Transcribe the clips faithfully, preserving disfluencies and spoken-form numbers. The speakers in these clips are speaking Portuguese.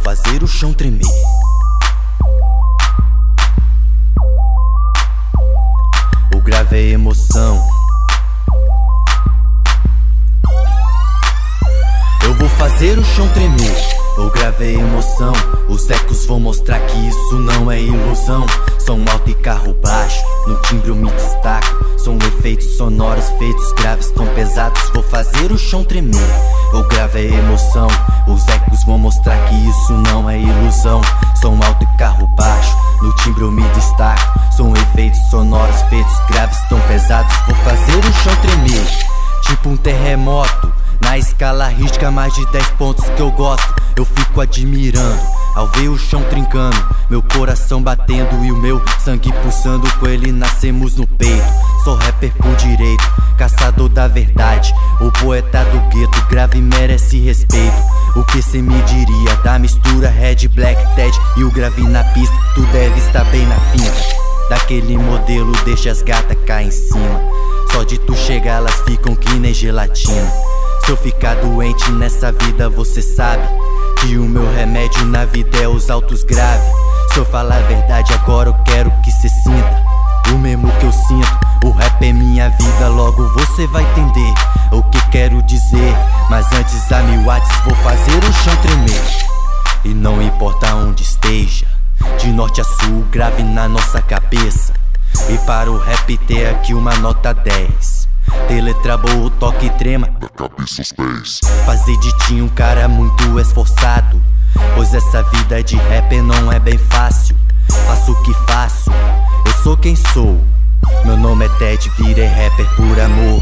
fazer o chão tremer. O grave é emoção. Eu vou fazer o chão tremer. O grave é emoção. Os ecos vão mostrar que isso não é ilusão. Som alto e carro baixo, no timbre eu me destaco. São efeitos sonoros feitos graves tão pesados. Vou fazer o chão tremer. O grave é emoção. Os ecos vão mostrar que isso não é ilusão. Som alto e carro baixo, no timbre eu me destaco. São efeitos sonoros feitos graves tão pesados. Vou fazer o chão tremer, tipo um terremoto. Na escala rígica, mais de dez pontos que eu gosto. Eu fico admirando ao ver o chão trincando, meu coração batendo e o meu sangue pulsando. Com ele nascemos no peito. Sou rapper por direito, caçador da verdade, o poeta do gueto. Grave merece respeito. O que cê me diria da mistura Red, Black, Ted e o grave na pista? Tu deve estar bem na finta daquele modelo, deixa as gatas cair em cima. Só de tu chegar elas ficam que nem gelatina. Se eu ficar doente nessa vida, você sabe que o meu remédio na vida é os altos graves. Se eu falar a verdade agora, eu quero que cê sinta o mesmo que eu sinto. O rap é minha vida, logo você vai entender o que quero dizer. Mas antes a mil watts vou fazer o chão tremer. E não importa onde esteja, de norte a sul, grave na nossa cabeça. E para o rap ter aqui uma nota dez. Ter letra boa, o toque trema da cabeça aos pés. Fazer de ti um cara muito esforçado, pois essa vida de rapper não é bem fácil. Faço o que faço, eu sou quem sou. Meu nome é Ted, virei rapper por amor.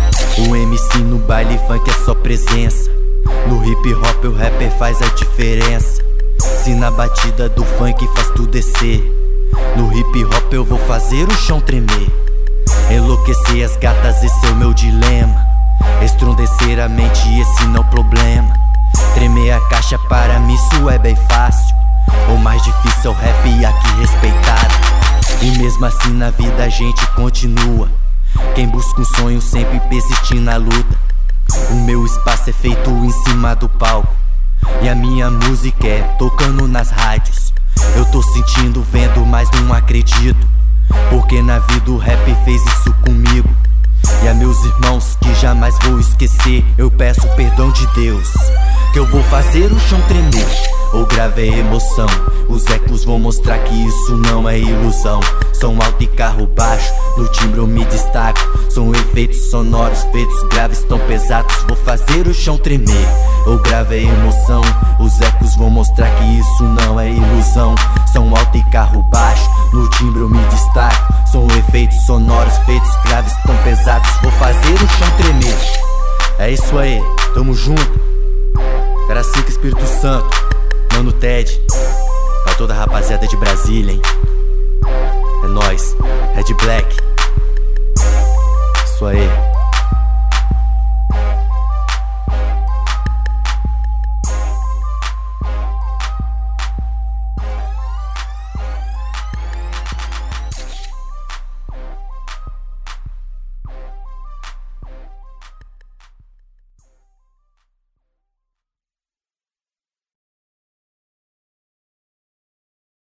O M C no baile funk é só presença. No hip hop o rapper faz a diferença. Se na batida do funk faz tu descer, no hip hop eu vou fazer o chão tremer. Enlouquecer as gatas, esse é o meu dilema. Estrondecer a mente, esse não é o problema. Tremer a caixa para mim isso é bem fácil. O mais difícil é o rap aqui respeitado. E mesmo assim na vida a gente continua. Quem busca um sonho sempre persiste na luta. O meu espaço é feito em cima do palco, e a minha música é tocando nas rádios. Eu tô sentindo, vendo, mas não acredito, porque na vida o rap fez isso comigo. E a meus irmãos que jamais vou esquecer, eu peço perdão de Deus, que eu vou fazer o chão tremer. O grave é emoção. Os ecos vão mostrar que isso não é ilusão. Som alto e carro baixo, no timbre eu me destaco. São efeitos sonoros feitos graves tão pesados. Vou fazer o chão tremer. O grave é emoção. Os ecos vão mostrar que isso não é ilusão. Som alto e carro baixo, no timbre eu me destaco. São efeitos sonoros feitos graves tão pesados. Vou fazer o chão tremer. É isso aí, tamo junto. Caracica, Espírito Santo, Mano Ted, pra toda a rapaziada de Brasília, hein? É nóis, Red Black. Isso aí.